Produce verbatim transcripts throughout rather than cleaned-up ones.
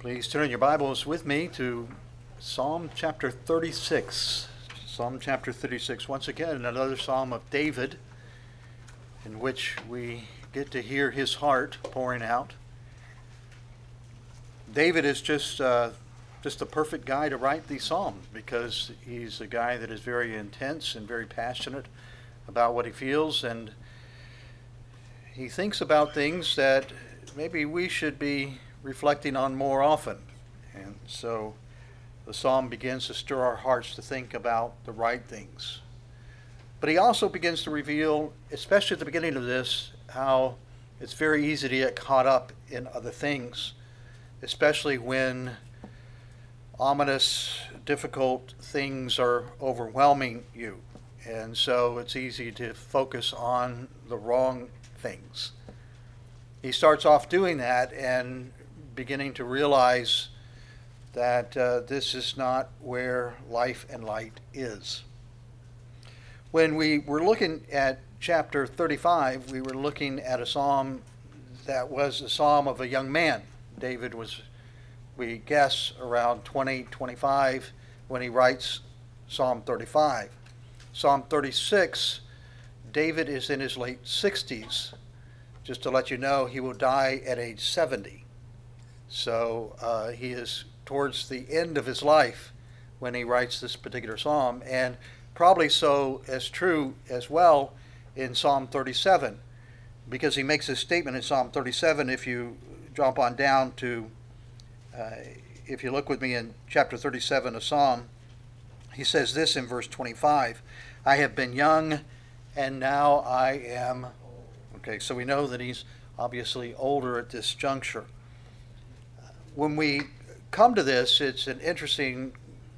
Please turn your Bibles with me to Psalm chapter thirty-six. Psalm chapter thirty-six. Once again, another psalm of David in which we get to hear his heart pouring out. David is just uh, just the perfect guy to write these psalms because he's a guy that is very intense and very passionate about what he feels, and he thinks about things that maybe we should be reflecting on more often. And so the psalm begins to stir our hearts to think about the right things. But he also begins to reveal, especially at the beginning of this, how it's very easy to get caught up in other things, especially when ominous, difficult things are overwhelming you. And so it's easy to focus on the wrong things. He starts off doing that and beginning to realize that uh, this is not where life and light is. When we were looking at chapter thirty-five, we were looking at a psalm that was a psalm of a young man. David was, we guess, around twenty, twenty-five when he writes Psalm thirty-five. Psalm thirty-six, David is in his late sixties. Just to let you know, he will die at age seventy. So uh, he is towards the end of his life when he writes this particular psalm, and probably so as true as well in Psalm thirty-seven, because he makes this statement in Psalm thirty-seven. If you jump on down to, uh, if you look with me in chapter thirty-seven of Psalm, he says this in verse twenty-five, I have been young and now I am. Okay, so we know that he's obviously older at this juncture. When we come to this, it's an interesting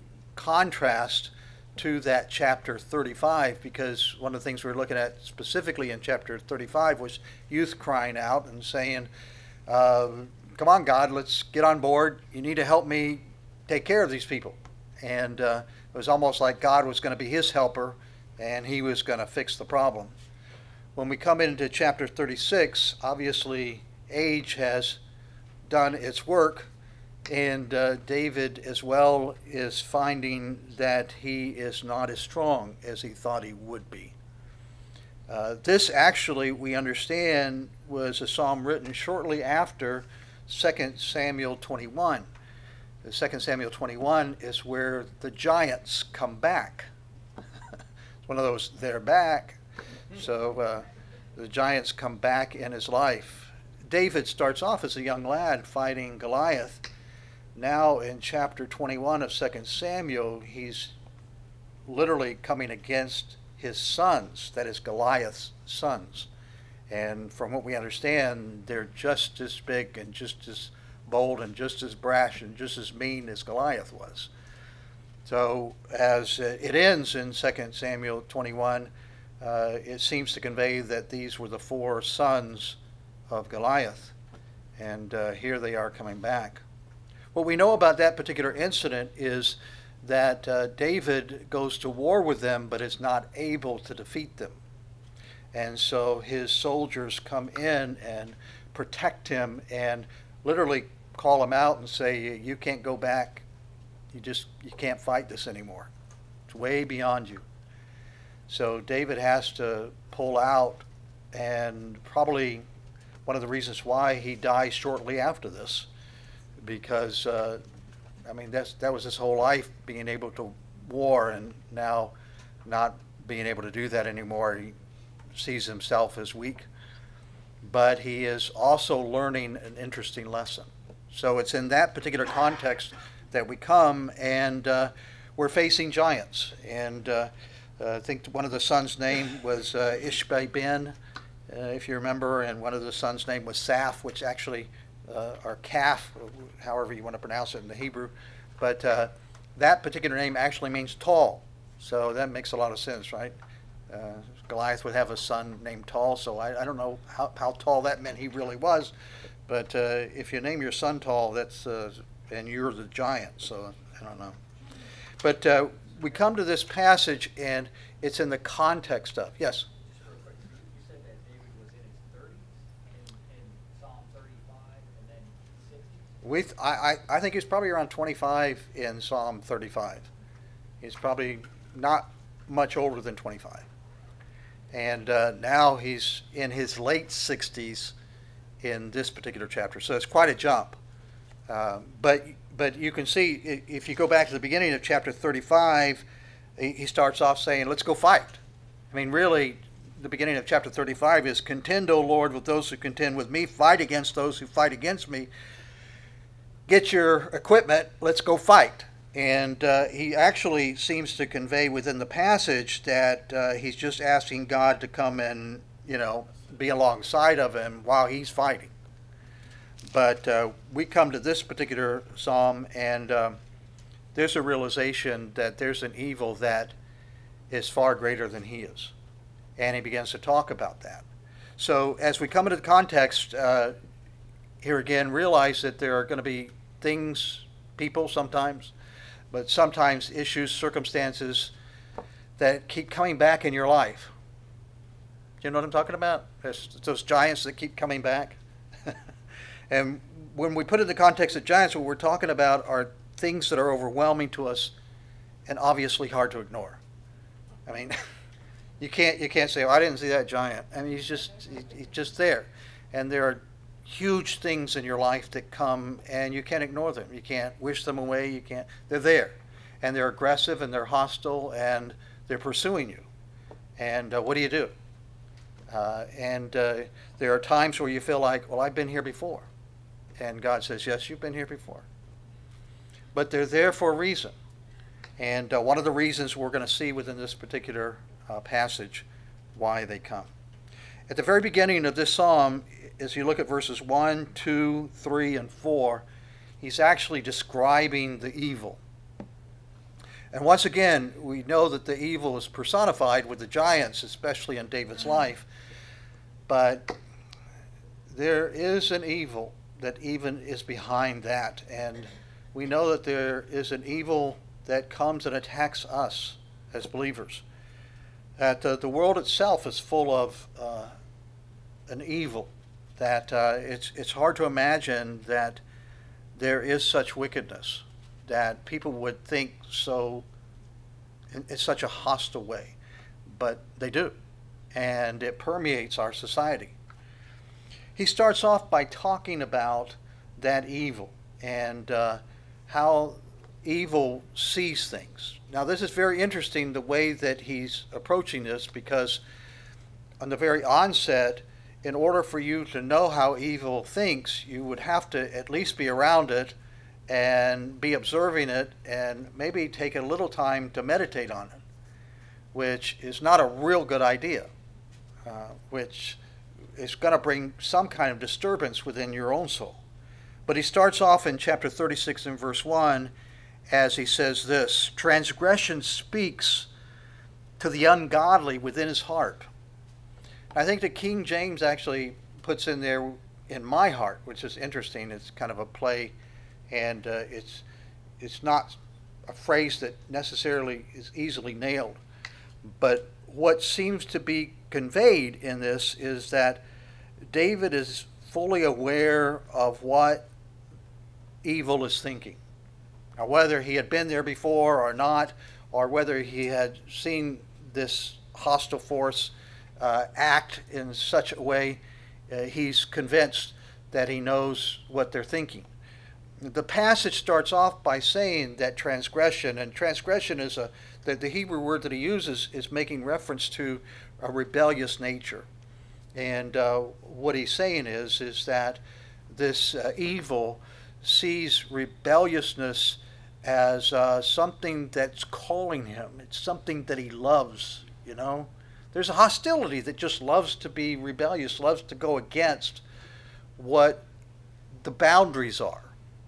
contrast to that chapter thirty-five, because one of the things we were looking at specifically in chapter thirty-five was youth crying out and saying, uh, come on, God, let's get on board. You need to help me take care of these people. And uh, it was almost like God was going to be his helper and he was going to fix the problem. When we come into chapter thirty-six, obviously age has done its work, and uh, David as well is finding that he is not as strong as he thought he would be. Uh, this actually, we understand, was a psalm written shortly after Second Samuel twenty-one. The Second Samuel twenty-one is where the giants come back. It's one of those, they're back. So uh, the giants come back in his life. David starts off as a young lad fighting Goliath. Now in chapter twenty-one of Second Samuel, he's literally coming against his sons, that is Goliath's sons. And from what we understand, they're just as big and just as bold and just as brash and just as mean as Goliath was. So as it ends in Second Samuel twenty-one, uh, it seems to convey that these were the four sons of Goliath. And uh, here they are coming back. What we know about that particular incident is that uh, David goes to war with them but is not able to defeat them. And so his soldiers come in and protect him and literally call him out and say, you can't go back. You just, you can't fight this anymore. It's way beyond you. So David has to pull out, and probably one of the reasons why he dies shortly after this, because uh, I mean that's that was his whole life, being able to war, and now not being able to do that anymore. He sees himself as weak, but he is also learning an interesting lesson. So it's in that particular context that we come, and uh, we're facing giants. And uh, uh, I think one of the sons' name was uh, Ishbi-Ben, uh, if you remember, and one of the sons' name was Saph, which actually Uh, or calf, however you want to pronounce it in the Hebrew. But uh, that particular name actually means tall. So that makes a lot of sense, right? Uh, Goliath would have a son named Tall, so I, I don't know how, how tall that meant he really was. But uh, if you name your son Tall, that's uh, and you're the giant, so I don't know. But uh, we come to this passage, and it's in the context of, yes? We, th- I, I, I think he's probably around twenty-five in Psalm thirty-five. He's probably not much older than twenty-five. And uh, now he's in his late sixties in this particular chapter. So it's quite a jump. Uh, but but you can see, if you go back to the beginning of chapter thirty-five, he, he starts off saying, let's go fight. I mean, really, the beginning of chapter thirty-five is, contend, O Lord, with those who contend with me. Fight against those who fight against me. Get your equipment, let's go fight. And uh, he actually seems to convey within the passage that uh, he's just asking God to come and, you know, be alongside of him while he's fighting. But uh, we come to this particular psalm, and um, there's a realization that there's an evil that is far greater than he is. And he begins to talk about that. So as we come into the context, uh, here again, realize that there are going to be things, people sometimes, but sometimes issues, circumstances that keep coming back in your life. You know what I'm talking about? There's those giants that keep coming back. And when we put it in the context of giants, what we're talking about are things that are overwhelming to us and obviously hard to ignore. I mean, you can't you can't say, oh, I didn't see that giant. I mean, he's just he's just there. And there are huge things in your life that come, and you can't ignore them. You can't wish them away. You can't. They're there, and they're aggressive, and they're hostile, and they're pursuing you. And uh, what do you do? Uh, and uh, there are times where you feel like, well, I've been here before. And God says, yes, you've been here before. But they're there for a reason. And uh, one of the reasons we're going to see within this particular uh, passage why they come. At the very beginning of this psalm, as you look at verses one, two, three, and four, he's actually describing the evil. And once again, we know that the evil is personified with the giants, especially in David's life. But there is an evil that even is behind that. And we know that there is an evil that comes and attacks us as believers. That uh, the world itself is full of uh, an evil. That uh, it's it's hard to imagine that there is such wickedness, that people would think so in, in such a hostile way, but they do, and it permeates our society. He starts off by talking about that evil and uh, how evil sees things. Now, this is very interesting, the way that he's approaching this, because on the very onset, in order for you to know how evil thinks, you would have to at least be around it and be observing it and maybe take a little time to meditate on it, which is not a real good idea, uh, which is going to bring some kind of disturbance within your own soul. But he starts off in chapter thirty-six and verse one as he says this, transgression speaks to the ungodly within his heart. I think the King James actually puts in there, in my heart, which is interesting. It's kind of a play, and uh, it's it's not a phrase that necessarily is easily nailed. But what seems to be conveyed in this is that David is fully aware of what evil is thinking. Now, whether he had been there before or not, or whether he had seen this hostile force uh, act in such a way, uh, he's convinced that he knows what they're thinking. The passage starts off by saying that transgression, and transgression is a, the, the Hebrew word that he uses is making reference to a rebellious nature. And uh, what he's saying is, is that this uh, evil sees rebelliousness as uh, something that's calling him. It's something that he loves, you know. There's a hostility that just loves to be rebellious, loves to go against what the boundaries are.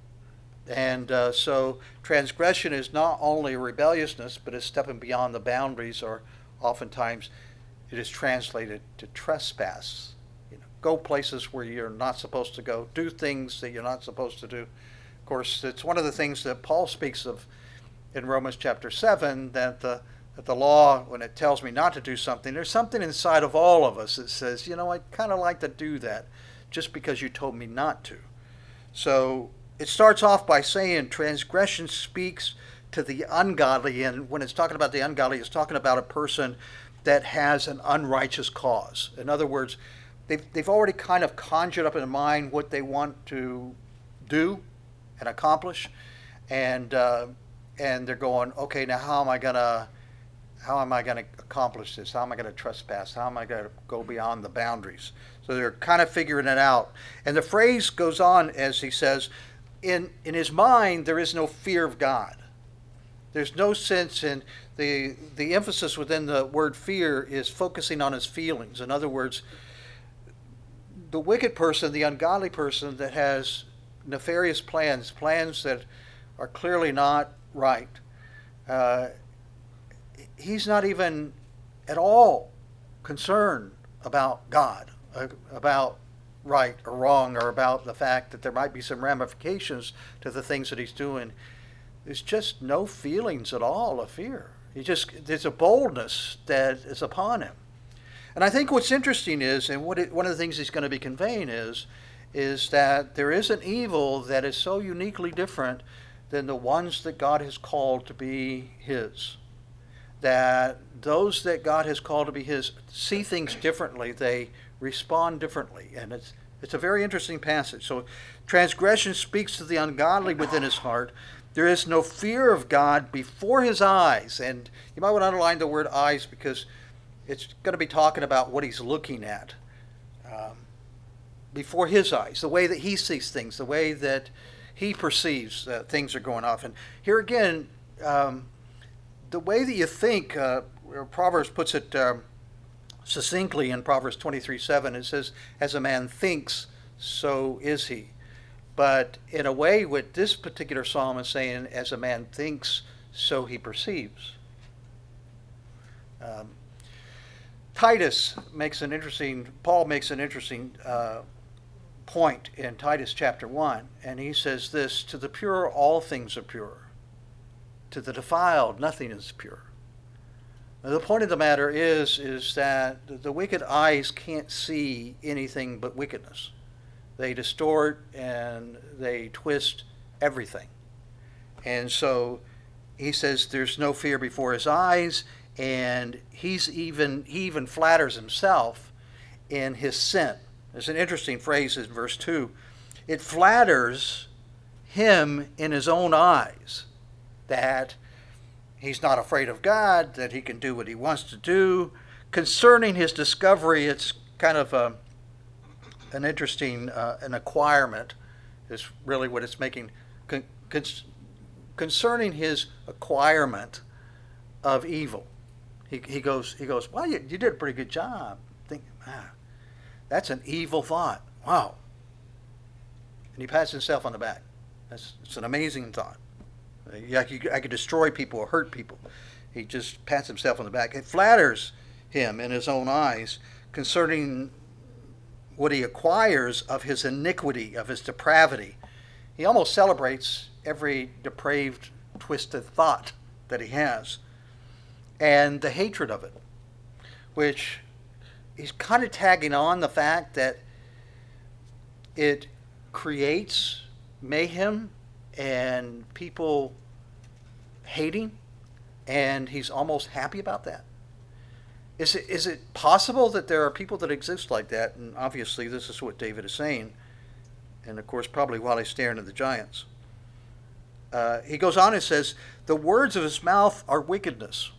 And uh, so transgression is not only rebelliousness, but is stepping beyond the boundaries, or oftentimes it is translated to trespass. You know, go places where you're not supposed to go, do things that you're not supposed to do. Of course, it's one of the things that Paul speaks of in Romans chapter seven, that the that the law, when it tells me not to do something, there's something inside of all of us that says, you know, I'd kind of like to do that just because you told me not to. So it starts off by saying transgression speaks to the ungodly. And when it's talking about the ungodly, it's talking about a person that has an unrighteous cause. In other words, they've, they've already kind of conjured up in mind what they want to do and accomplish. And, uh, and they're going, okay, now how am I going to how am I going to accomplish this? How am I going to trespass? How am I going to go beyond the boundaries? So they're kind of figuring it out. And the phrase goes on as he says, in, in his mind, there is no fear of God. There's no sense in the, the emphasis within the word fear is focusing on his feelings. In other words, the wicked person, the ungodly person that has nefarious plans, plans that are clearly not right, uh, he's not even at all concerned about God, uh, about right or wrong, or about the fact that there might be some ramifications to the things that he's doing. There's just no feelings at all of fear. He just, there's a boldness that is upon him. And I think what's interesting is, and what it, one of the things he's going to be conveying is, is that there is an evil that is so uniquely different than the ones that God has called to be his. That those that God has called to be his see things differently. They respond differently. And it's it's a very interesting passage. So transgression speaks to the ungodly within his heart. There is no fear of God before his eyes. And you might want to underline the word eyes because it's going to be talking about what he's looking at. Um, before his eyes, the way that he sees things, the way that he perceives uh, things are going off. And here again, um, the way that you think, uh, Proverbs puts it um, succinctly in Proverbs twenty-three seven. It says, as a man thinks, so is he. But in a way, what this particular psalm is saying, as a man thinks, so he perceives. Um, Titus makes an interesting, Paul makes an interesting uh, point in Titus chapter one. And he says this, to the pure, all things are pure. To the defiled, nothing is pure. Now, the point of the matter is, is that the wicked eyes can't see anything but wickedness. They distort and they twist everything. And so he says there's no fear before his eyes, and he's even he even flatters himself in his sin. There's an interesting phrase in verse two. It flatters him in his own eyes. That he's not afraid of God, that he can do what he wants to do. Concerning his discovery, it's kind of a, an interesting, uh, an acquirement is really what it's making. Con- con- concerning his acquirement of evil, he, he goes, he goes, well, you, you did a pretty good job. Think, ah, that's an evil thought. Wow. And he pats himself on the back. That's, it's an amazing thought. I could, I could destroy people or hurt people. He just pats himself on the back. It flatters him in his own eyes concerning what he acquires of his iniquity, of his depravity. He almost celebrates every depraved, twisted thought that he has and the hatred of it, which he's kind of tagging on the fact that it creates mayhem and people hating, and he's almost happy about that. Is it, is it possible that there are people that exist like that? And obviously this is what David is saying, and of course probably while he's staring at the giants. Uh, he goes on and says, the words of his mouth are wickedness.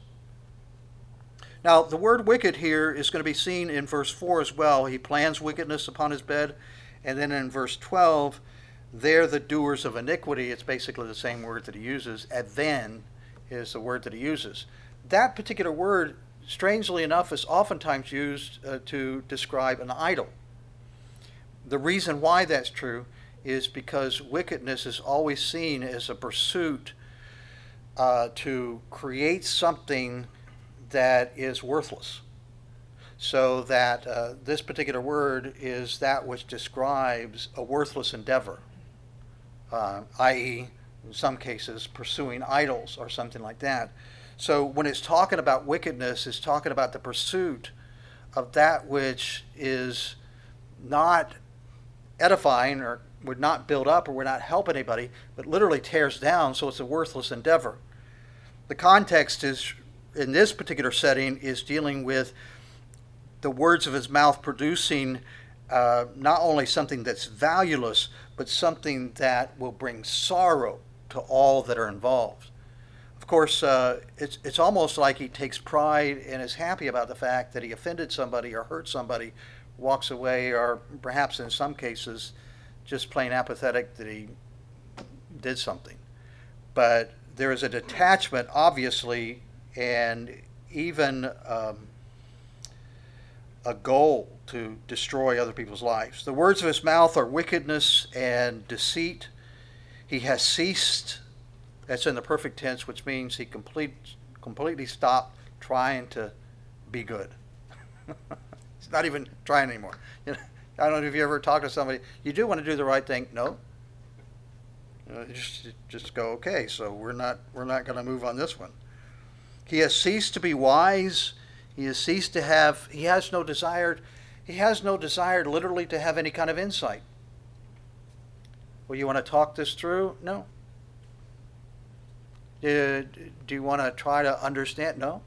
Now the word wicked here is going to be seen in verse four as well. He plans wickedness upon his bed, and then in verse twelve, they're the doers of iniquity. It's basically the same word that he uses. Adven is the word that he uses. That particular word, strangely enough, is oftentimes used uh, to describe an idol. The reason why that's true is because wickedness is always seen as a pursuit uh, to create something that is worthless. So that uh, this particular word is that which describes a worthless endeavor. Uh, that is, in some cases, pursuing idols or something like that. So when it's talking about wickedness, it's talking about the pursuit of that which is not edifying or would not build up or would not help anybody, but literally tears down, so it's a worthless endeavor. The context is, in this particular setting, is dealing with the words of his mouth producing uh, not only something that's valueless, but something that will bring sorrow to all that are involved. Of course, uh, it's, it's almost like he takes pride and is happy about the fact that he offended somebody or hurt somebody, walks away, or perhaps in some cases just plain apathetic that he did something. But there is a detachment, obviously, and even um, a goal to destroy other people's lives. The words of his mouth are wickedness and deceit. He has ceased. That's in the perfect tense, which means he complete, completely stopped trying to be good. He's not even trying anymore. You know, I don't know if you ever talk to somebody, you do want to do the right thing. No. You know, just, just go, okay, so we're not, we're not going to move on this one. He has ceased to be wise. He has ceased to have, he has no desire, he has no desire literally to have any kind of insight. Well, you want to talk this through? No. Do, do you want to try to understand? No.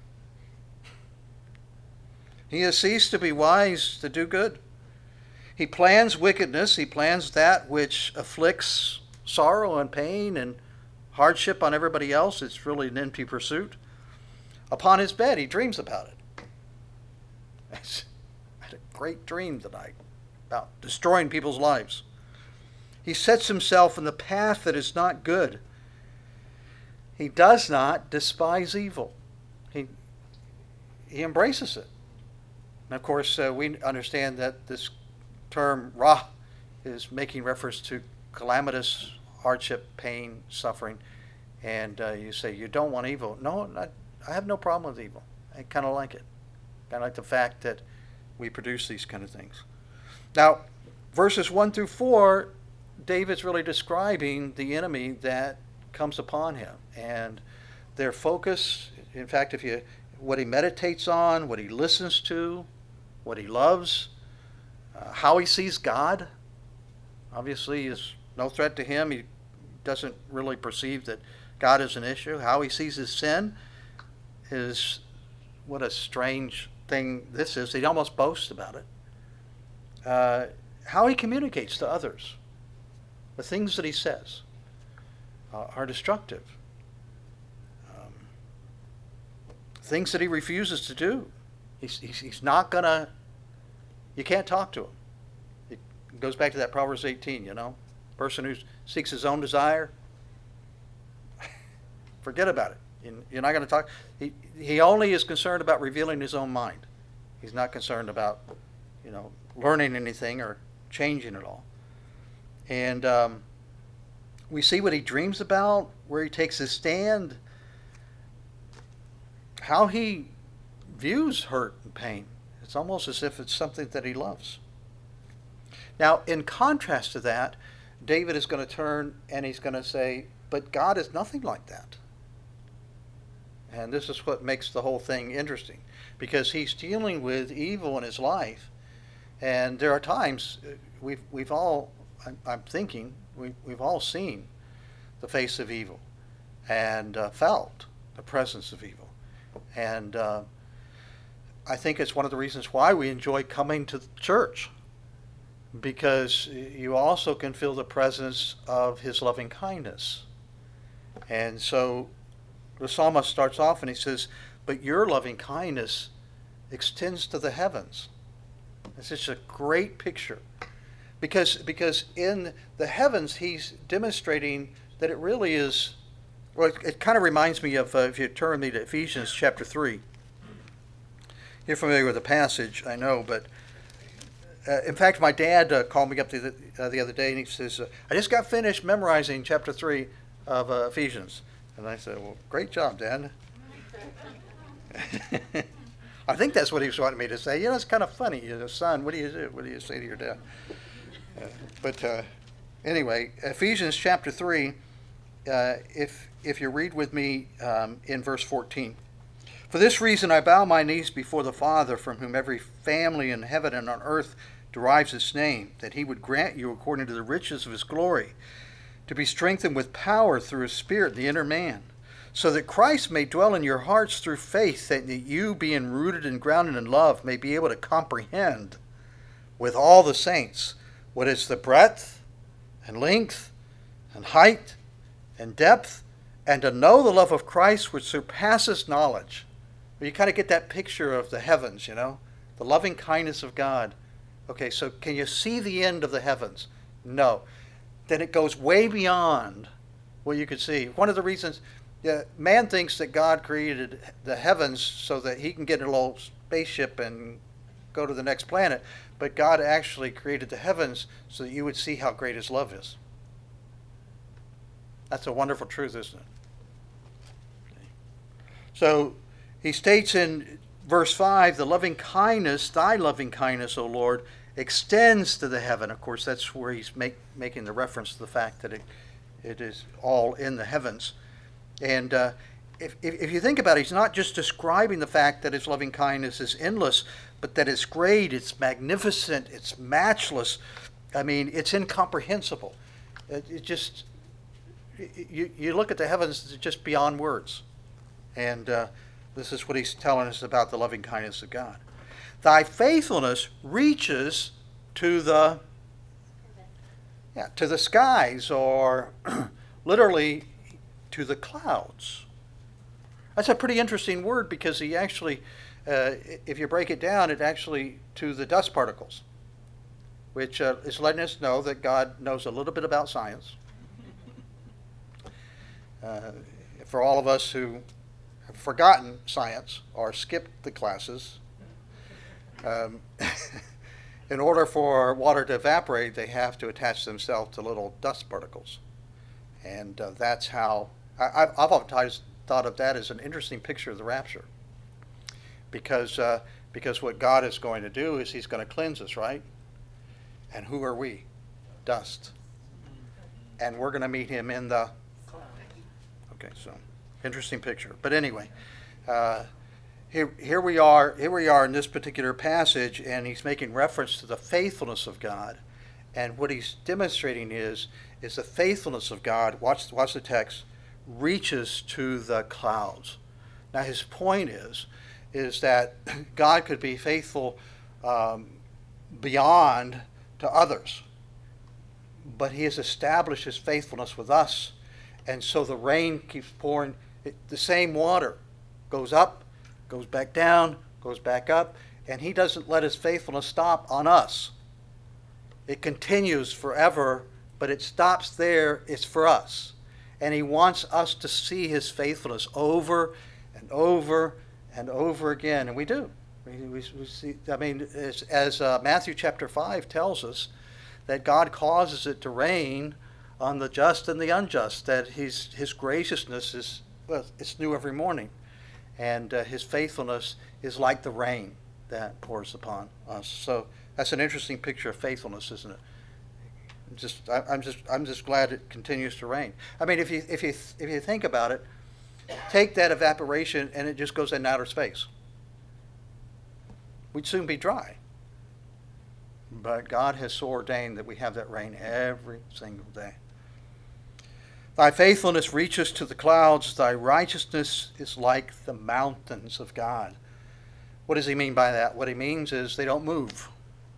He has ceased to be wise to do good. He plans wickedness. He plans that which afflicts sorrow and pain and hardship on everybody else. It's really an empty pursuit. Upon his bed, he dreams about it. I had a great dream tonight about destroying people's lives. He sets himself in the path that is not good. He does not despise evil. He, he embraces it. And of course, uh, we understand that this term, ra, is making reference to calamitous hardship, pain, suffering. And uh, you say, you don't want evil. No, not, I have no problem with evil. I kind of like it. I like the fact that we produce these kind of things. Now, verses one through four, David's really describing the enemy that comes upon him. And their focus, in fact, if you what he meditates on, what he listens to, what he loves, uh, how he sees God, obviously is no threat to him. He doesn't really perceive that God is an issue. How he sees his sin is, what a strange thing this is. He almost boasts about it. Uh, how he communicates to others. The things that he says uh, are destructive. Um, things that he refuses to do. He's, he's, he's not going to, you can't talk to him. It goes back to that Proverbs eighteen, you know. Person who seeks his own desire, forget about it. You're not going to talk. He, he only is concerned about revealing his own mind. He's not concerned about, you know, learning anything or changing it all. And um, we see what he dreams about, where he takes his stand, how he views hurt and pain. It's almost as if it's something that he loves. Now, in contrast to that, David is going to turn and he's going to say, but God is nothing like that. And this is what makes the whole thing interesting, because he's dealing with evil in his life. And there are times we've we've all, I'm, I'm thinking, we, we've all seen the face of evil and uh, felt the presence of evil. And uh, I think it's one of the reasons why we enjoy coming to church, because you also can feel the presence of his loving kindness. And so the psalmist starts off and he says, but your loving kindness extends to the heavens. It's just a great picture. Because, because in the heavens, he's demonstrating that it really is, well, it, it kind of reminds me of, uh, if you turn me to Ephesians chapter three. You're familiar with the passage, I know, but uh, in fact, my dad uh, called me up the, uh, the other day and he says, uh, I just got finished memorizing chapter three of uh, Ephesians. And I said, well, great job, Dad. I think that's what he was wanting me to say. You know, it's kind of funny. You know, son, what do you do? What do you say to your dad? Uh, but uh, anyway, Ephesians chapter three, uh, if if you read with me um, in verse fourteen. For this reason I bow my knees before the Father, from whom every family in heaven and on earth derives its name, that he would grant you, according to the riches of his glory, to be strengthened with power through his Spirit, the inner man, so that Christ may dwell in your hearts through faith, that you, being rooted and grounded in love, may be able to comprehend with all the saints what is the breadth and length and height and depth, and to know the love of Christ which surpasses knowledge. You kind of get that picture of the heavens, you know, the loving kindness of God. Okay, so can you see the end of the heavens? No. Then it goes way beyond what you could see. One of the reasons, yeah, man thinks that God created the heavens so that he can get in a little spaceship and go to the next planet, but God actually created the heavens so that you would see how great his love is. That's a wonderful truth, isn't it? Okay. So he states in verse five, the loving kindness, thy loving kindness, O Lord, extends to the heaven. Of course, that's where he's make, making the reference to the fact that it, it is all in the heavens. And uh, if, if, if you think about it, he's not just describing the fact that his loving kindness is endless, but that it's great, it's magnificent, it's matchless. I mean, it's incomprehensible. It, it just, you, you look at the heavens, it's just beyond words. And uh, this is what he's telling us about the loving kindness of God. Thy faithfulness reaches to the yeah, to the skies, or literally to the clouds. That's a pretty interesting word, because he actually, uh, if you break it down, it actually to the dust particles, which uh, is letting us know that God knows a little bit about science. Uh, for all of us who have forgotten science or skipped the classes, Um, in order for water to evaporate, they have to attach themselves to little dust particles. And uh, that's how, I, I've oftentimes thought of that as an interesting picture of the rapture. Because, uh, because what God is going to do is he's going to cleanse us, right? And who are we? Dust. And we're going to meet him in the... Okay, so, interesting picture. But anyway, uh, Here, here we are. Here we are in this particular passage, and he's making reference to the faithfulness of God, and what he's demonstrating is is the faithfulness of God. Watch, watch the text. Reaches to the clouds. Now, his point is is that God could be faithful um, beyond to others, but he has established his faithfulness with us, and so the rain keeps pouring. It, the same water goes up, goes back down, goes back up, and he doesn't let his faithfulness stop on us. It continues forever, but it stops there. It's for us. And he wants us to see his faithfulness over and over and over again, and we do. We, we, we see. I mean, as, as uh, Matthew chapter five tells us, that God causes it to rain on the just and the unjust, that his, his graciousness is, well, it's new every morning. And uh, his faithfulness is like the rain that pours upon us. So that's an interesting picture of faithfulness, isn't it? Just, I, I'm just, I'm just glad it continues to rain. I mean, if you, if you, if you think about it, take that evaporation and it just goes in outer space. We'd soon be dry. But God has so ordained that we have that rain every single day. Thy faithfulness reaches to the clouds. Thy righteousness is like the mountains of God. What does he mean by that? What he means is they don't move.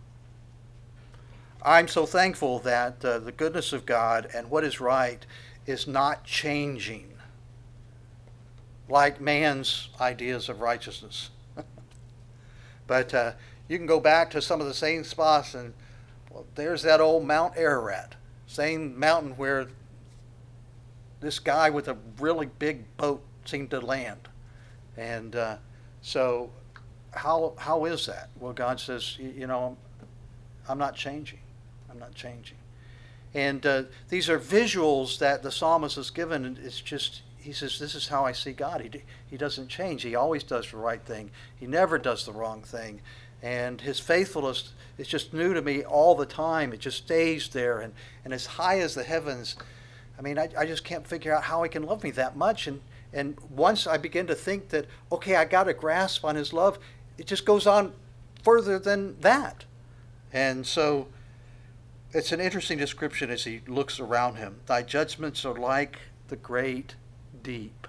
I'm so thankful that uh, the goodness of God and what is right is not changing like man's ideas of righteousness. But uh, you can go back to some of the same spots, and well, there's that old Mount Ararat, same mountain where this guy with a really big boat seemed to land. And uh, so how how is that? Well, God says, you, you know, I'm not changing. I'm not changing. And uh, these are visuals that the psalmist has given. And it's just, he says, this is how I see God. He, he doesn't change. He always does the right thing. He never does the wrong thing. And his faithfulness is just new to me all the time. It just stays there. And, and as high as the heavens, I mean, I, I just can't figure out how he can love me that much. And, and once I begin to think that, okay, I got a grasp on his love, it just goes on further than that. And so it's an interesting description as he looks around him. Thy judgments are like the great deep.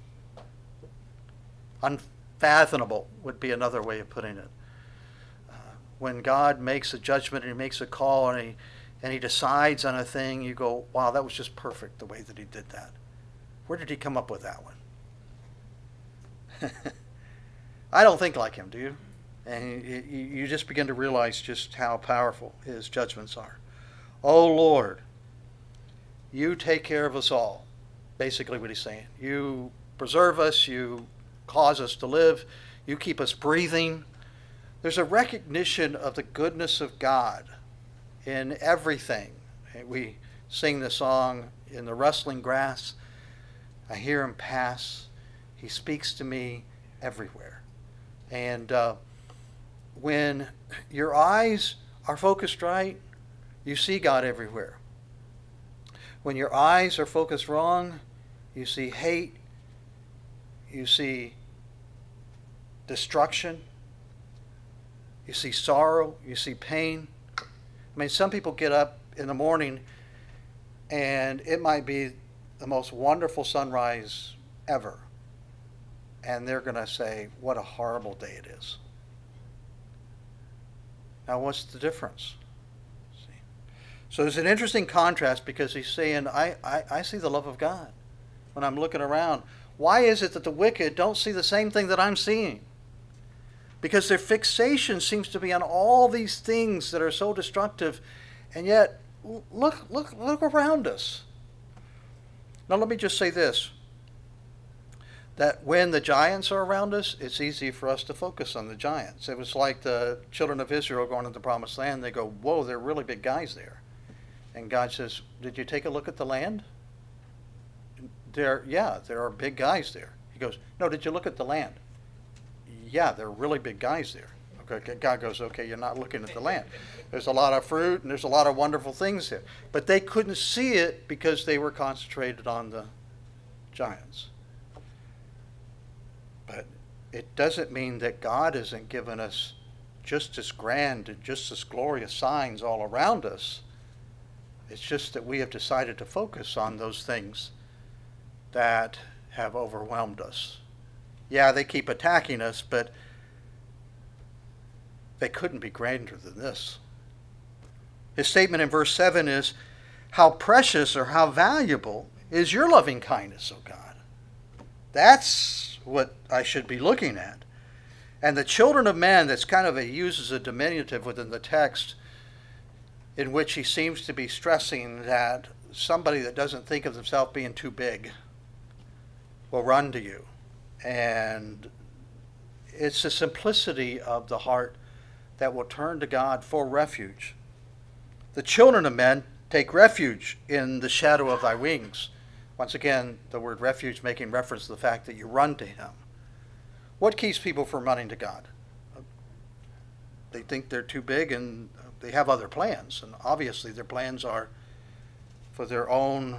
Unfathomable would be another way of putting it. Uh, when God makes a judgment and he makes a call and he, and he decides on a thing, you go, wow, that was just perfect the way that he did that. Where did he come up with that one? I don't think like him, do you? And you, you just begin to realize just how powerful his judgments are. Oh Lord, you take care of us all. Basically what he's saying. You preserve us, you cause us to live, you keep us breathing. There's a recognition of the goodness of God in everything. We sing the song, in the rustling grass, I hear him pass. He speaks to me everywhere. And uh, when your eyes are focused right, you see God everywhere. When your eyes are focused wrong, you see hate, you see destruction, you see sorrow, you see pain. I mean, some people get up in the morning and it might be the most wonderful sunrise ever. And they're going to say, what a horrible day it is. Now, what's the difference? See? So there's an interesting contrast because he's saying, I, I, I see the love of God when I'm looking around. Why is it that the wicked don't see the same thing that I'm seeing? Because their fixation seems to be on all these things that are so destructive. And yet, look, look, look around us. Now, let me just say this. That when the giants are around us, it's easy for us to focus on the giants. It was like the children of Israel going to the promised land. They go, whoa, they're really big guys there. And God says, did you take a look at the land? There, yeah, there are big guys there. He goes, no, did you look at the land? Yeah, there are really big guys there. Okay, God goes, okay, you're not looking at the land. There's a lot of fruit and there's a lot of wonderful things there. But they couldn't see it because they were concentrated on the giants. But it doesn't mean that God isn't giving us just as grand and just as glorious signs all around us. It's just that we have decided to focus on those things that have overwhelmed us. Yeah, they keep attacking us, but they couldn't be grander than this. His statement in verse seven is, how precious or how valuable is your loving kindness, O God? That's what I should be looking at. And the children of men, that's kind of a uses a diminutive within the text, in which he seems to be stressing that somebody that doesn't think of themselves being too big will run to you. And it's the simplicity of the heart that will turn to God for refuge. The children of men take refuge in the shadow of thy wings. Once again, the word refuge making reference to the fact that you run to him. What keeps people from running to God? They think they're too big and they have other plans. And obviously their plans are for their own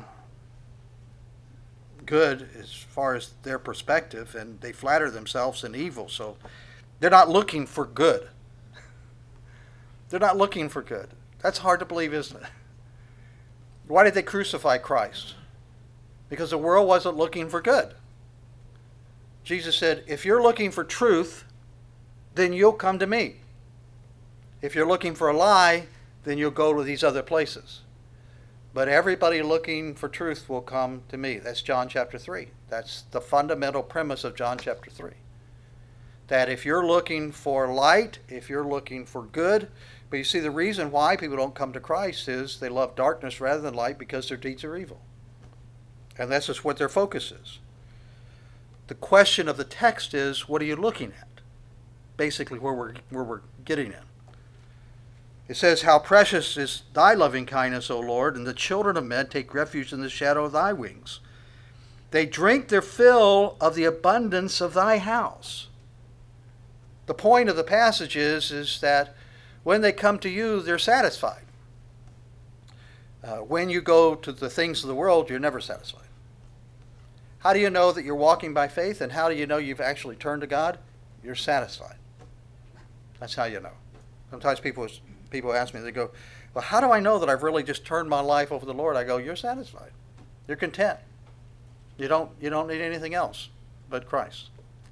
good as far as their perspective, and they flatter themselves in evil. So they're not looking for good. They're not looking for good. That's hard to believe, isn't it? Why did they crucify Christ? Because the world wasn't looking for good. Jesus said, if you're looking for truth, then you'll come to me. If you're looking for a lie, then you'll go to these other places. But everybody looking for truth will come to me. That's John chapter three. That's the fundamental premise of John chapter three. That if you're looking for light, if you're looking for good, but you see the reason why people don't come to Christ is they love darkness rather than light because their deeds are evil. And that's just what their focus is. The question of the text is, what are you looking at? Basically where we're, where we're getting in. It says, how precious is thy loving kindness, O Lord, and the children of men take refuge in the shadow of thy wings. They drink their fill of the abundance of thy house. The point of the passage is, is that when they come to you, they're satisfied. Uh, when you go to the things of the world, you're never satisfied. How do you know that you're walking by faith, and how do you know you've actually turned to God? You're satisfied. That's how you know. Sometimes people people ask me, they go, well, how do I know that I've really just turned my life over to the Lord? I go, you're satisfied. You're content. You don't, you don't need anything else but Christ.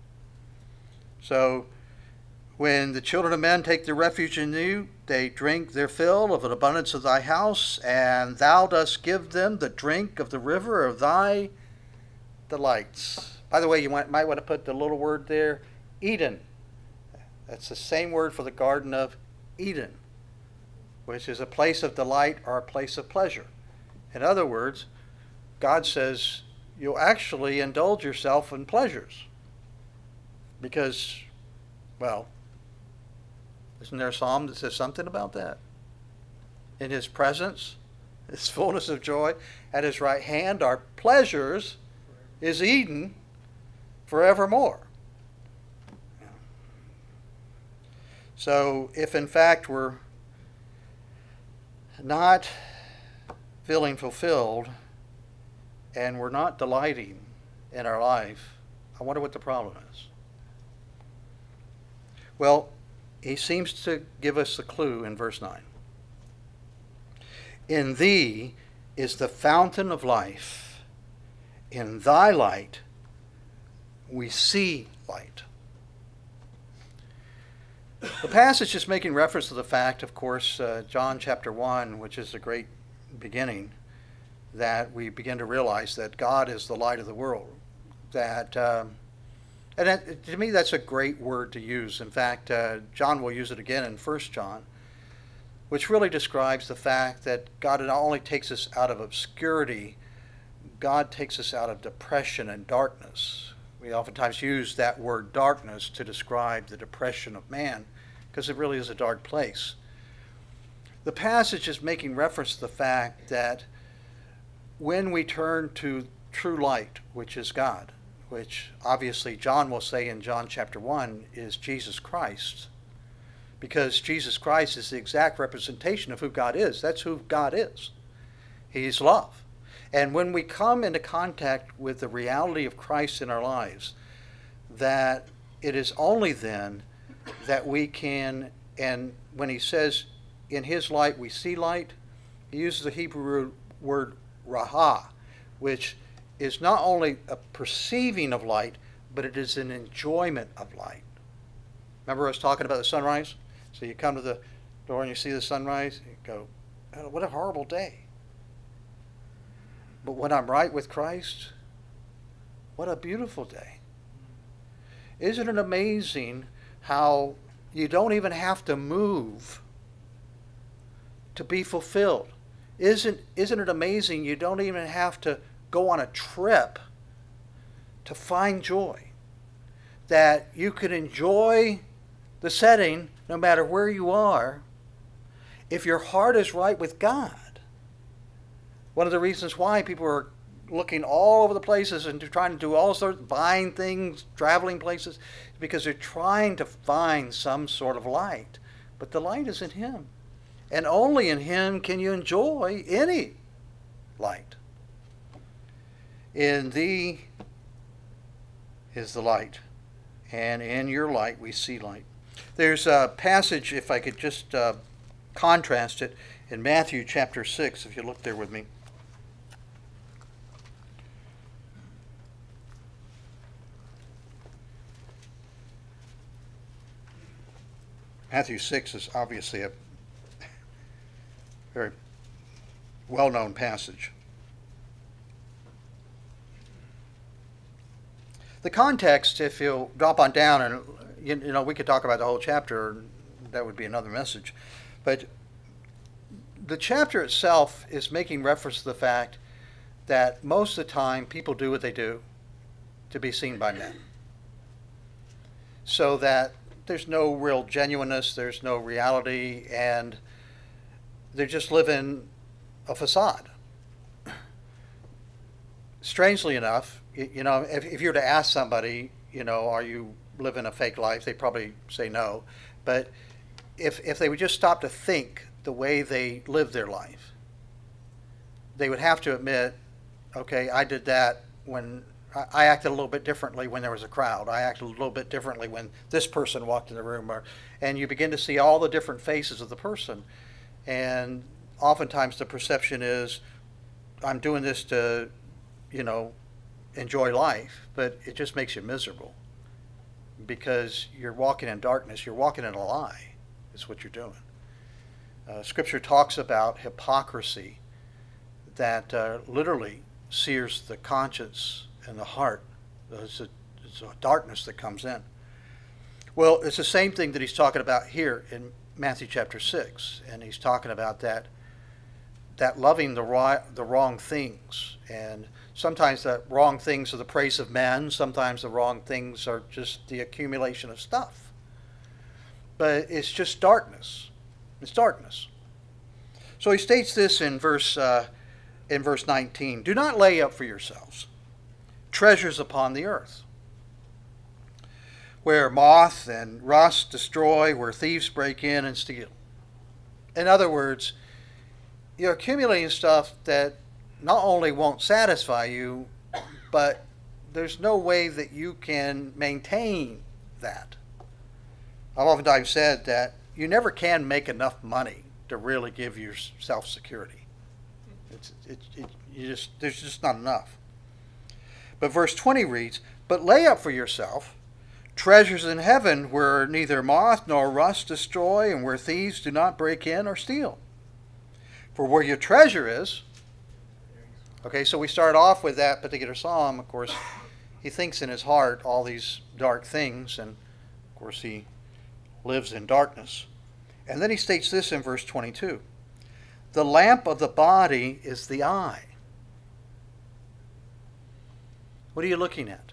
So when the children of men take their refuge in you, they drink their fill of an abundance of thy house, and thou dost give them the drink of the river of thy delights. By the way, you might, might want to put the little word there, Eden. That's the same word for the Garden of Eden, which is a place of delight or a place of pleasure. In other words, God says you'll actually indulge yourself in pleasures because, well, isn't there a psalm that says something about that? In his presence, his fullness of joy, at his right hand are pleasures, is Eden forevermore. So if in fact we're not feeling fulfilled and we're not delighting in our life, I wonder what the problem is. Well, he seems to give us the clue in verse nine. In thee is the fountain of life. In thy light we see light. The passage is making reference to the fact, of course, uh, John chapter one, which is a great beginning, that we begin to realize that God is the light of the world. That, um, and that, to me, that's a great word to use. In fact, uh, John will use it again in First John, which really describes the fact that God not only takes us out of obscurity, God takes us out of depression and darkness. We oftentimes use that word darkness to describe the depression of man, because it really is a dark place. The passage is making reference to the fact that when we turn to true light, which is God, which obviously John will say in John chapter one is Jesus Christ, because Jesus Christ is the exact representation of who God is. That's who God is. He's love. And when we come into contact with the reality of Christ in our lives, that it is only then that we can, and when he says in his light we see light, he uses the Hebrew word raha, which is not only a perceiving of light, but it is an enjoyment of light. Remember I was talking about the sunrise? So you come to the door and you see the sunrise, you go, oh, what a horrible day. But when I'm right with Christ, what a beautiful day. Isn't it amazing how you don't even have to move to be fulfilled? Isn't, isn't it amazing you don't even have to go on a trip to find joy? That you can enjoy the setting no matter where you are if your heart is right with God. One of the reasons why people are looking all over the places and trying to do all sorts of buying things, traveling places, is because they're trying to find some sort of light. But the light is in him. And only in him can you enjoy any light. In thee is the light, and in your light we see light. There's a passage, if I could just uh, contrast it, in Matthew chapter six, if you look there with me. Matthew six is obviously a very well-known passage. The context, if you'll drop on down, and you, you know, we could talk about the whole chapter, and that would be another message. But the chapter itself is making reference to the fact that most of the time people do what they do to be seen by men. So that there's no real genuineness, there's no reality, and they're just living a facade. Strangely enough, you know, if, if you were to ask somebody, you know, are you living a fake life, they'd probably say no. But if if they would just stop to think the way they live their life, they would have to admit, okay, I did that when I, I acted a little bit differently when there was a crowd. I acted a little bit differently when this person walked in the room. Or, and you begin to see all the different faces of the person. And oftentimes the perception is, I'm doing this to, you know, enjoy life, but it just makes you miserable because you're walking in darkness. You're walking in a lie is what you're doing. Uh, scripture talks about hypocrisy that uh, literally sears the conscience and the heart. It's a, it's a darkness that comes in. Well, it's the same thing that he's talking about here in Matthew chapter six, and he's talking about that that loving the wrong, the wrong things. And sometimes the wrong things are the praise of men. Sometimes the wrong things are just the accumulation of stuff. But it's just darkness. It's darkness. So he states this in verse uh, in verse nineteen. Do not lay up for yourselves treasures upon the earth, where moth and rust destroy, where thieves break in and steal. In other words, you're accumulating stuff that not only won't satisfy you, but there's no way that you can maintain that. I've oftentimes said that you never can make enough money to really give yourself security. It's, it, it, you just, there's just not enough. But verse twenty reads, but lay up for yourself treasures in heaven where neither moth nor rust destroy and where thieves do not break in or steal. For where your treasure is. Okay, so we start off with that particular psalm. Of course, he thinks in his heart all these dark things, and of course he lives in darkness. And then he states this in verse twenty-two. The lamp of the body is the eye. What are you looking at?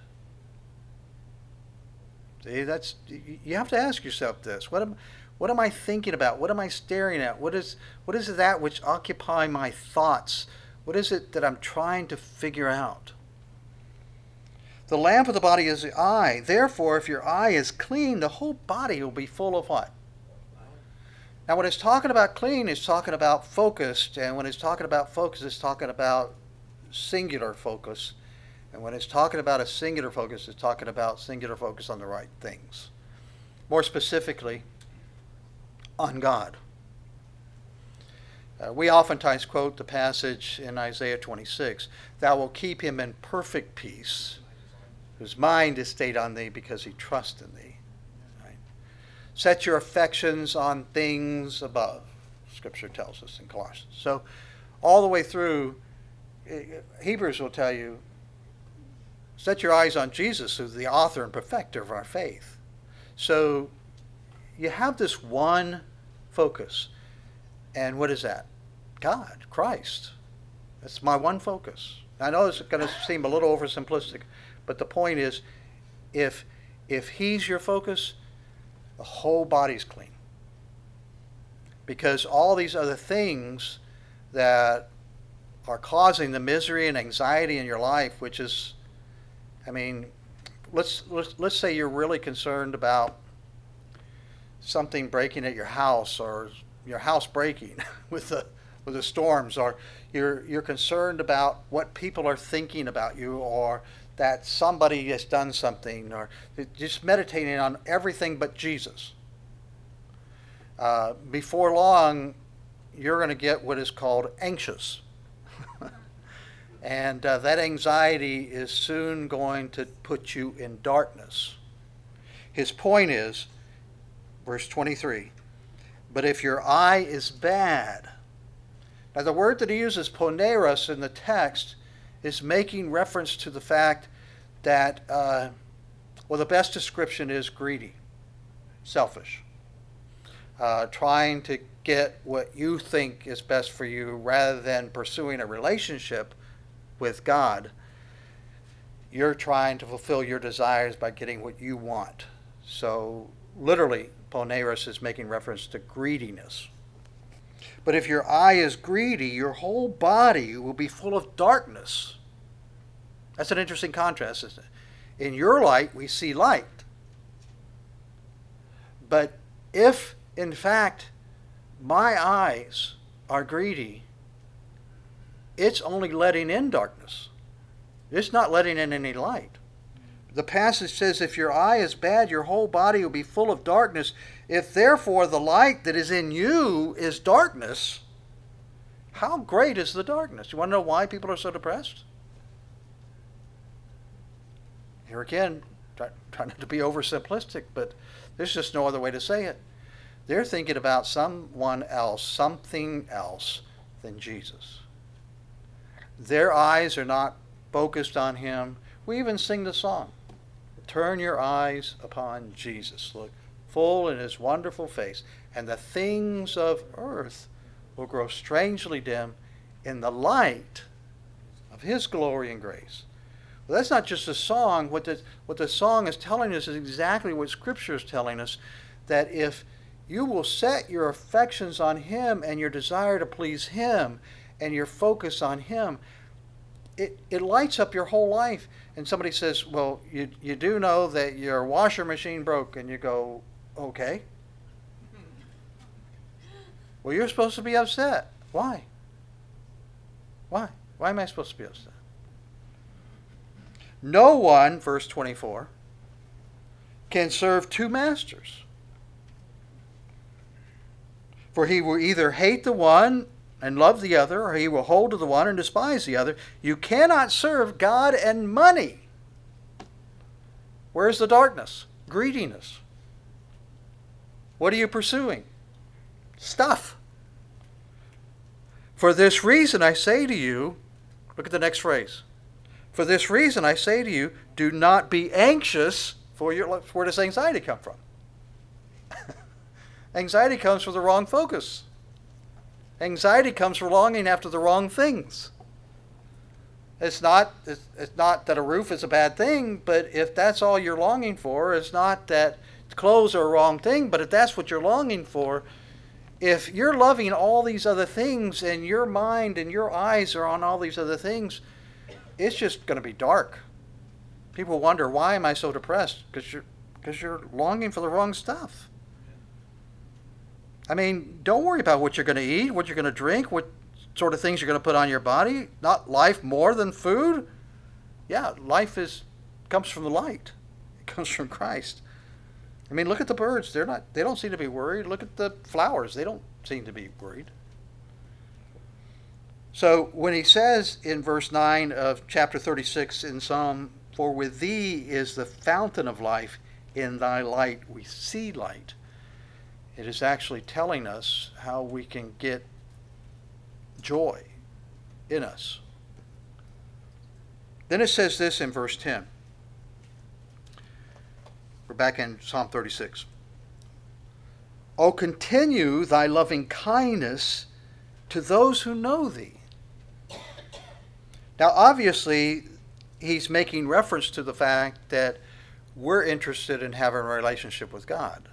See, that's, you have to ask yourself this. What am, what am I thinking about? What am I staring at? What is, what is that which occupy my thoughts? What is it that I'm trying to figure out? The lamp of the body is the eye. Therefore, if your eye is clean, the whole body will be full of what? Now, when it's talking about clean, it's talking about focused. And when it's talking about focus, it's talking about singular focus. And when it's talking about a singular focus, it's talking about singular focus on the right things. More specifically, on God. Uh, we oftentimes quote the passage in Isaiah twenty-six, thou wilt keep him in perfect peace, whose mind is stayed on thee because he trusts in thee. Right? Set your affections on things above, Scripture tells us in Colossians. So all the way through, Hebrews will tell you, set your eyes on Jesus, who's the author and perfecter of our faith. So you have this one focus. And what is that? God, Christ. That's my one focus. I know it's going to seem a little oversimplistic, but the point is, if if he's your focus, the whole body's clean. Because all these other things that are causing the misery and anxiety in your life, which is, I mean, let's let's let's say you're really concerned about something breaking at your house, or your house breaking with the with the storms, or you're you're concerned about what people are thinking about you, or that somebody has done something, or just meditating on everything but Jesus. Uh, before long, you're going to get what is called anxious. And uh, that anxiety is soon going to put you in darkness. His point is, verse twenty-three, but if your eye is bad. Now the word that he uses, poneros, in the text is making reference to the fact that, uh, well, the best description is greedy, selfish, uh, trying to get what you think is best for you rather than pursuing a relationship with God. You're trying to fulfill your desires by getting what you want. So literally, poneros is making reference to greediness. But if your eye is greedy, your whole body will be full of darkness. That's an interesting contrast, isn't it? In your light, we see light. But if, in fact, my eyes are greedy, it's only letting in darkness. It's not letting in any light. The passage says, if your eye is bad, your whole body will be full of darkness. If therefore the light that is in you is darkness, how great is the darkness? You want to know why people are so depressed? Here again, try, try not to be oversimplistic, but there's just no other way to say it. They're thinking about someone else, something else than Jesus. Their eyes are not focused on him. We even sing the song, turn your eyes upon Jesus. Look full in his wonderful face, and the things of earth will grow strangely dim in the light of his glory and grace. Well, that's not just a song. What the, what the song is telling us is exactly what Scripture is telling us, that if you will set your affections on him and your desire to please him and your focus on him, it, it lights up your whole life. And somebody says, well, you, you do know that your washer machine broke. And you go, okay. Well, you're supposed to be upset. Why? Why? Why am I supposed to be upset? No one, verse twenty-four, can serve two masters. For he will either hate the one and love the other, or he will hold to the one and despise the other. You cannot serve God and money. Where's the darkness? Greediness. What are you pursuing? Stuff. For this reason I say to you, look at the next phrase. For this reason I say to you, do not be anxious for your life. Where does anxiety come from? Anxiety comes from the wrong focus. Anxiety comes from longing after the wrong things. It's not, it's, it's not that a roof is a bad thing, but if that's all you're longing for, it's not that clothes are a wrong thing, but if that's what you're longing for, if you're loving all these other things and your mind and your eyes are on all these other things, it's just going to be dark. People wonder, why am I so depressed? Because you're, because you're longing for the wrong stuff. I mean, don't worry about what you're going to eat, what you're going to drink, what sort of things you're going to put on your body. Not life more than food. Yeah, life is comes from the light. It comes from Christ. I mean, look at the birds. They're not. They don't seem to be worried. Look at the flowers. They don't seem to be worried. So when he says in verse nine of chapter thirty-six in Psalm, for with thee is the fountain of life, in thy light we see light, it is actually telling us how we can get joy in us. Then it says this in verse ten. We're back in Psalm thirty-six. O continue thy loving kindness to those who know thee. Now, obviously, he's making reference to the fact that we're interested in having a relationship with God.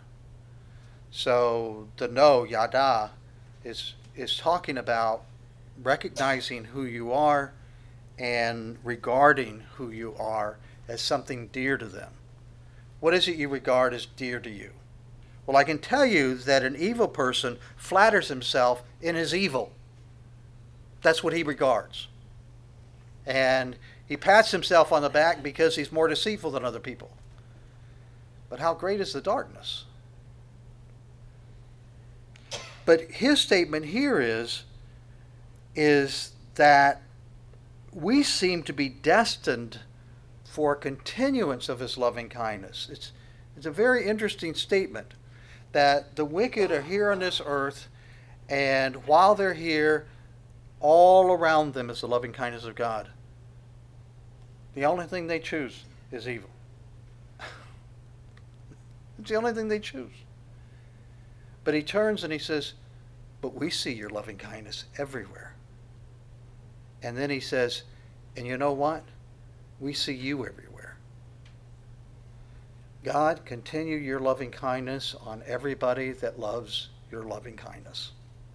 So the no, yada, is, is talking about recognizing who you are and regarding who you are as something dear to them. What is it you regard as dear to you? Well, I can tell you that an evil person flatters himself in his evil. That's what he regards. And he pats himself on the back because he's more deceitful than other people. But how great is the darkness? But his statement here is, is that we seem to be destined for continuance of his loving kindness. It's, it's a very interesting statement that the wicked are here on this earth, and while they're here, all around them is the loving kindness of God. The only thing they choose is evil. It's the only thing they choose. But he turns and he says, but we see your loving kindness everywhere. And then he says, and you know what? We see you everywhere. God, continue your loving kindness on everybody that loves your loving kindness.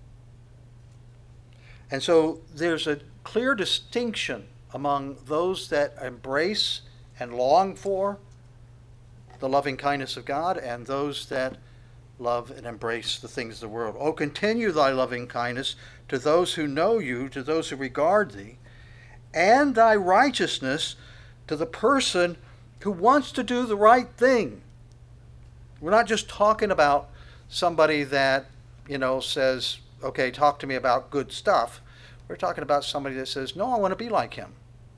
And so there's a clear distinction among those that embrace and long for the loving kindness of God and those that love and embrace the things of the world. Oh, continue thy loving kindness to those who know you, to those who regard thee, and thy righteousness to the person who wants to do the right thing. We're not just talking about somebody that, you know, says, okay, talk to me about good stuff. We're talking about somebody that says, no, I want to be like him.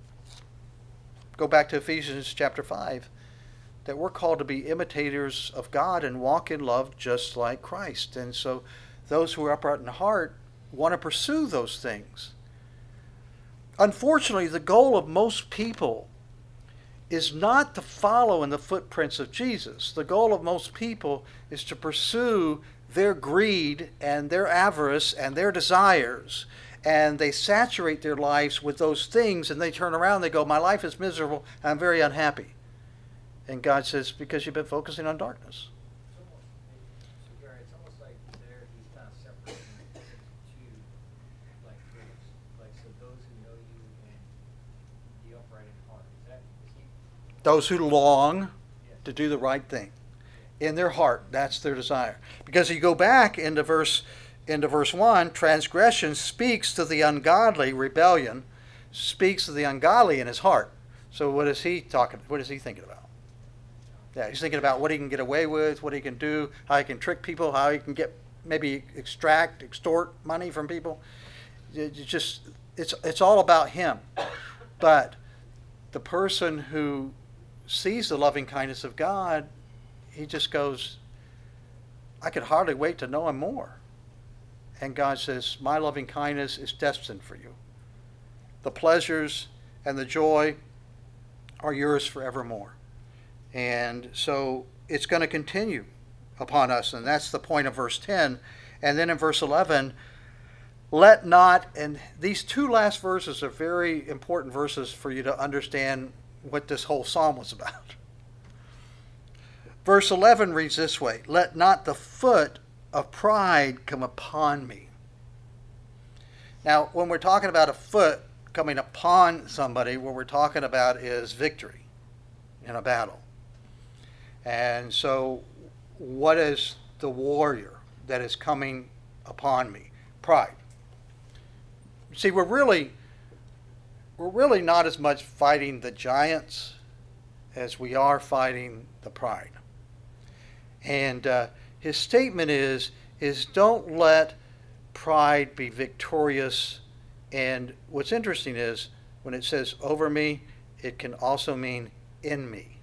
Go back to Ephesians chapter five, that we're called to be imitators of God and walk in love just like Christ. And so those who are upright in heart want to pursue those things. Unfortunately, the goal of most people is not to follow in the footprints of Jesus. The goal of most people is to pursue their greed and their avarice and their desires. And they saturate their lives with those things, and they turn around and they go, my life is miserable, and I'm very unhappy. And God says, because you've been focusing on darkness. It's almost, so Gary, it's almost like there he's kind of separating the two, like groups. Like, so those who know you and the upright in heart. Is that, is he? Those who long Yes. to do the right thing. In their heart, that's their desire. Because you go back into verse into verse one, transgression speaks to the ungodly, rebellion speaks to the ungodly in his heart. So what is he talking, what is he thinking about? Yeah, he's thinking about what he can get away with, what he can do, how he can trick people, how he can get, maybe extract, extort money from people. It's just, it's, it's all about him. But the person who sees the loving kindness of God, he just goes, I could hardly wait to know him more. And God says, my loving kindness is destined for you. The pleasures and the joy are yours forevermore. And so it's going to continue upon us. And that's the point of verse ten. And then in verse eleven, let not, and these two last verses are very important verses for you to understand what this whole psalm was about. Verse eleven reads this way, let not the foot of pride come upon me. Now, when we're talking about a foot coming upon somebody, what we're talking about is victory in a battle. And so what is the warrior that is coming upon me? Pride. See, we're really we're really not as much fighting the giants as we are fighting the pride. And uh, his statement is, is don't let pride be victorious. And what's interesting is when it says over me, it can also mean in me.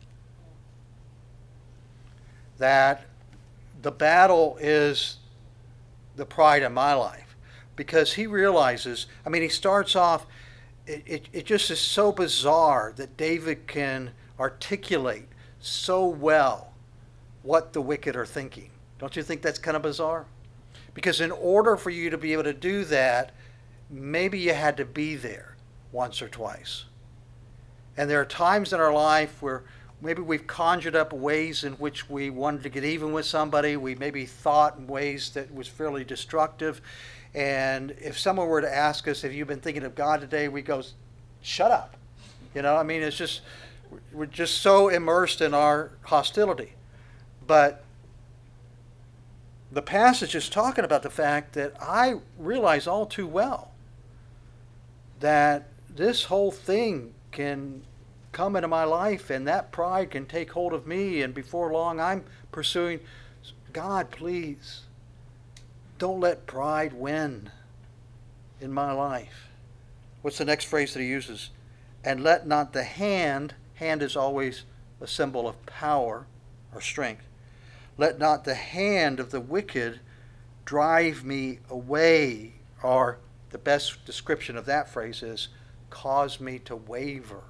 That the battle is the pride in my life. Because he realizes, I mean, he starts off, it, it, it just is so bizarre that David can articulate so well what the wicked are thinking. Don't you think that's kind of bizarre? Because in order for you to be able to do that, maybe you had to be there once or twice. And there are times in our life where maybe we've conjured up ways in which we wanted to get even with somebody. We maybe thought in ways that was fairly destructive. And if someone were to ask us, have you been thinking of God today? We go, shut up. You know, I mean, it's just, we're just so immersed in our hostility. But the passage is talking about the fact that I realize all too well that this whole thing can come into my life and that pride can take hold of me, and before long I'm pursuing, God, please, don't let pride win in my life. What's the next phrase that he uses? And let not the hand, hand is always a symbol of power or strength. Let not the hand of the wicked drive me away, or the best description of that phrase is cause me to waver.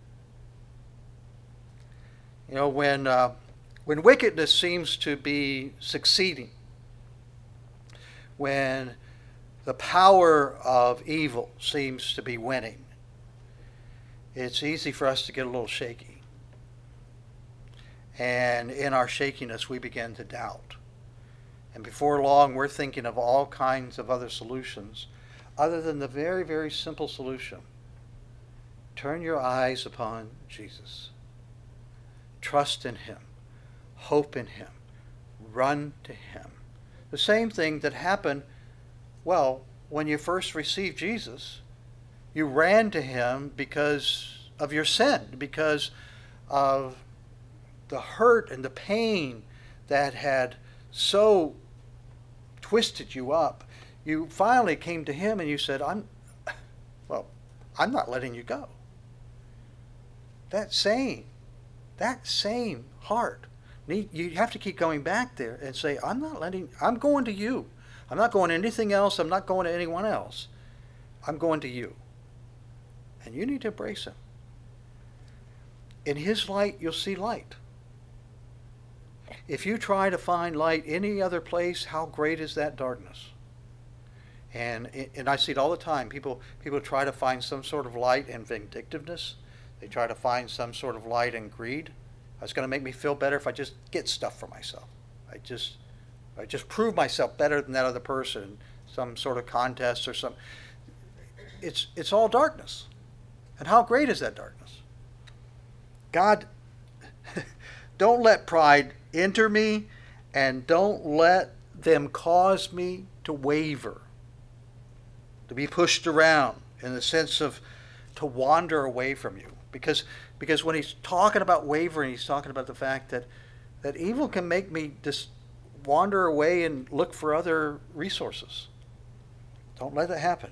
You know, when uh, when wickedness seems to be succeeding, when the power of evil seems to be winning, it's easy for us to get a little shaky. And in our shakiness, we begin to doubt. And before long, we're thinking of all kinds of other solutions, other than the very, very simple solution. Turn your eyes upon Jesus. Trust in him. Hope in him. Run to him. The same thing that happened, well, when you first received Jesus. You ran to him because of your sin, because of the hurt and the pain that had so twisted you up. You finally came to him and you said, I'm, well, I'm not letting you go. That same, that same heart, you have to keep going back there and say, I'm not letting, I'm going to you. I'm not going to anything else. I'm not going to anyone else. I'm going to you. And you need to embrace him. In his light, you'll see light. If you try to find light any other place, how great is that darkness? And and I see it all the time. People people try to find some sort of light in vindictiveness. They try to find some sort of light in greed. It's going to make me feel better if I just get stuff for myself. I just I just prove myself better than that other person. Some sort of contest or some. It's it's all darkness. And how great is that darkness? God, don't let pride enter me, and don't let them cause me to waver, to be pushed around in the sense of to wander away from you. Because because when he's talking about wavering, he's talking about the fact that, that evil can make me just wander away and look for other resources. Don't let that happen.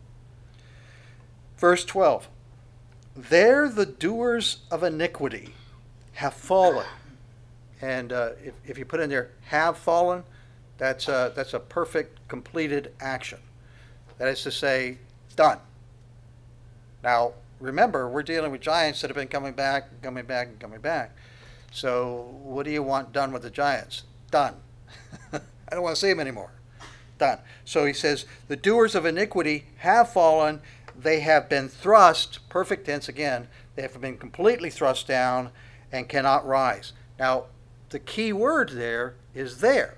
Verse twelve. There the doers of iniquity have fallen. And uh, if, if you put in there, have fallen, that's a, that's a perfect, completed action. That is to say, done. Now, remember, we're dealing with giants that have been coming back, and coming back, and coming back. So what do you want done with the giants? Done. I don't want to see them anymore. Done. So he says, the doers of iniquity have fallen. They have been thrust, perfect tense again, they have been completely thrust down and cannot rise. Now, the key word there is there.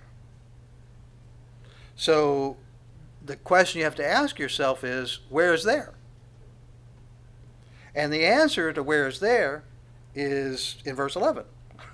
So the question you have to ask yourself is, where is there? And the answer to where is there is in verse eleven.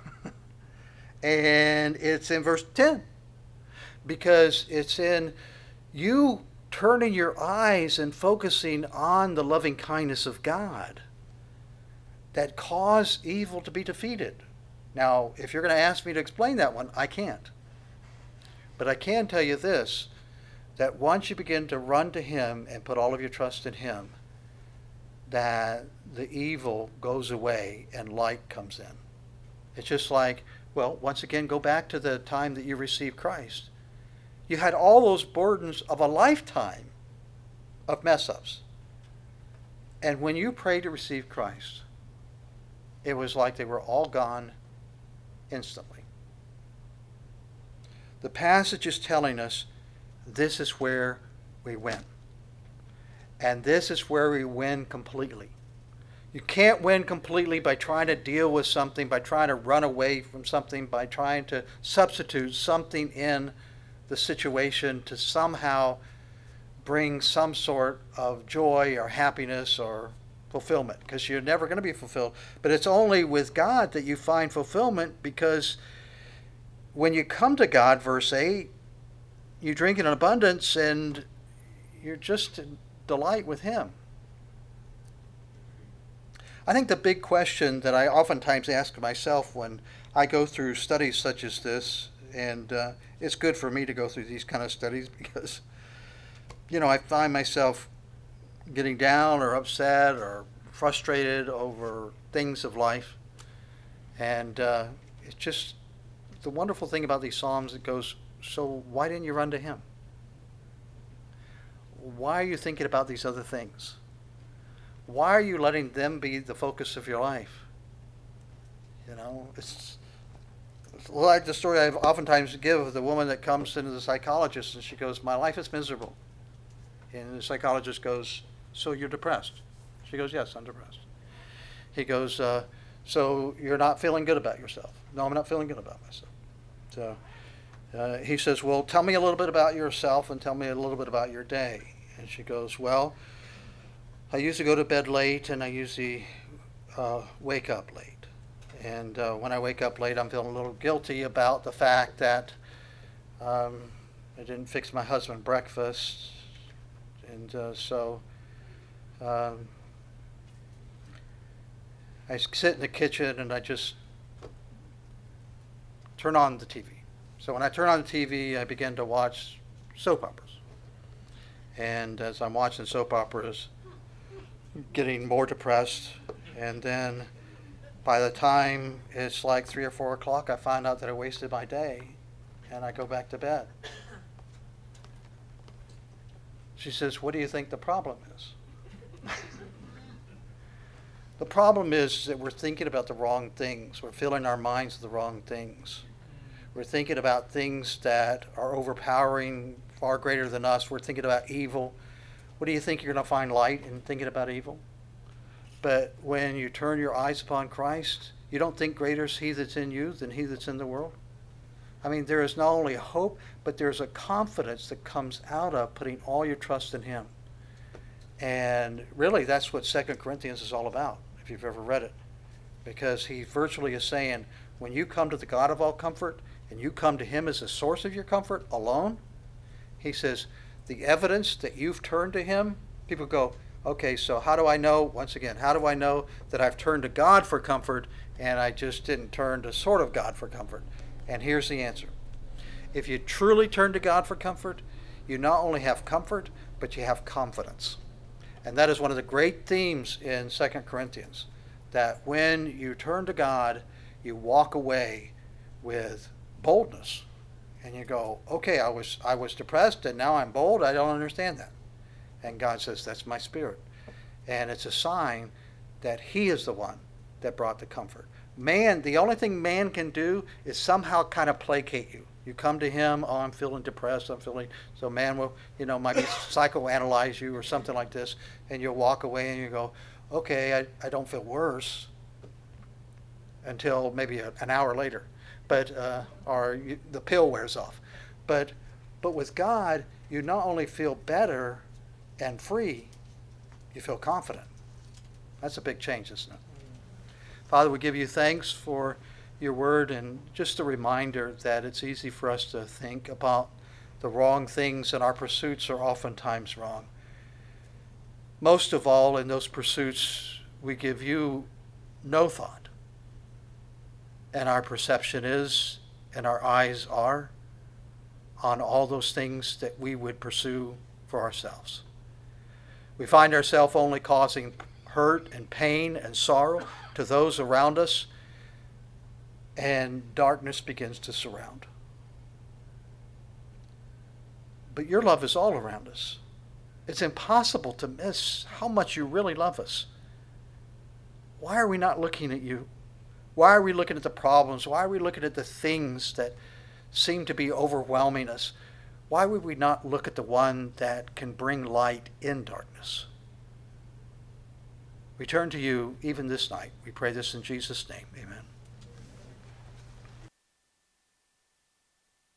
And it's in verse ten. Because it's in you turning your eyes and focusing on the loving kindness of God that cause evil to be defeated. Now, if you're going to ask me to explain that one, I can't. But I can tell you this, that once you begin to run to him and put all of your trust in him, that the evil goes away and light comes in. It's just like, well, once again, go back to the time that you received Christ. You had all those burdens of a lifetime of mess-ups. And when you prayed to receive Christ, it was like they were all gone instantly. The passage is telling us this is where we win. And this is where we win completely. You can't win completely by trying to deal with something, by trying to run away from something, by trying to substitute something in the situation to somehow bring some sort of joy or happiness or fulfillment, because you're never going to be fulfilled. But it's only with God that you find fulfillment, because when you come to God, verse eight, you drink in abundance and you're just in delight with him. I think the big question that I oftentimes ask myself when I go through studies such as this, and uh, it's good for me to go through these kind of studies because, you know, I find myself getting down or upset or frustrated over things of life. And uh, it's just the wonderful thing about these Psalms that goes, so why didn't you run to him? Why are you thinking about these other things? Why are you letting them be the focus of your life? You know, it's like the story I oftentimes give of the woman that comes into the psychologist and she goes, my life is miserable. And the psychologist goes, so you're depressed? She goes, yes, I'm depressed. He goes, uh, so you're not feeling good about yourself? No, I'm not feeling good about myself. So uh, he says, well, tell me a little bit about yourself and tell me a little bit about your day. And she goes, well, I usually go to bed late and I usually uh, wake up late. And uh, when I wake up late, I'm feeling a little guilty about the fact that um, I didn't fix my husband breakfast. And uh, so Um, I sit in the kitchen and I just turn on the T V. So when I turn on the T V, I begin to watch soap operas. And as I'm watching soap operas, getting more depressed, and then by the time it's like three or four o'clock, I find out that I wasted my day, and I go back to bed. She says, "What do you think the problem is?" The problem is that we're thinking about the wrong things. We're filling our minds with the wrong things. We're thinking about things that are overpowering, far greater than us. We're thinking about evil. What do you think you're going to find light in thinking about evil? But when you turn your eyes upon Christ, you don't think greater is he that's in you than he that's in the world? I mean, there is not only a hope, but there's a confidence that comes out of putting all your trust in him. And really, that's what Second Corinthians is all about, if you've ever read it. Because he virtually is saying, when you come to the God of all comfort, and you come to him as the source of your comfort alone, he says, the evidence that you've turned to him, people go, okay, so how do I know, once again, how do I know that I've turned to God for comfort and I just didn't turn to sort of God for comfort? And here's the answer. If you truly turn to God for comfort, you not only have comfort, but you have confidence. And that is one of the great themes in Second Corinthians, that when you turn to God, you walk away with boldness. And you go, okay, I was I was depressed and now I'm bold. I don't understand that. And God says, that's my spirit. And it's a sign that he is the one that brought the comfort. Man, the only thing man can do is somehow kind of placate you. You come to him, oh, I'm feeling depressed, I'm feeling, so man will, you know, might be psychoanalyze you or something like this, and you'll walk away and you go, okay, I, I don't feel worse until maybe a, an hour later. But uh, or you, the pill wears off. But but with God, you not only feel better and free, you feel confident. That's a big change, isn't it? Father, we give you thanks for your word and just a reminder that it's easy for us to think about the wrong things, and our pursuits are oftentimes wrong. Most of all, in those pursuits, we give you no thought. And our perception is, and our eyes are, on all those things that we would pursue for ourselves. We find ourselves only causing hurt and pain and sorrow to those around us, and darkness begins to surround. But your love is all around us. It's impossible to miss how much you really love us. Why are we not looking at you? Why are we looking at the problems? Why are we looking at the things that seem to be overwhelming us? Why would we not look at the one that can bring light in darkness? We turn to you even this night. We pray this in Jesus' name. Amen.